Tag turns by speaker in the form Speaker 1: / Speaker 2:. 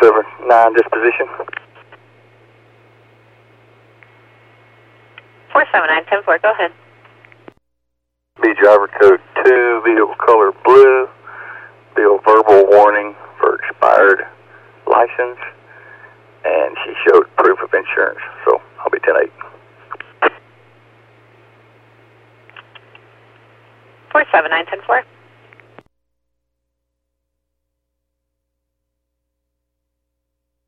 Speaker 1: 479 disposition.
Speaker 2: 479-10-4, go ahead.
Speaker 1: B driver code 2, vehicle color blue, bill verbal warning for expired license, and she showed proof of insurance, so I'll be 10-8.
Speaker 2: 479-10-4.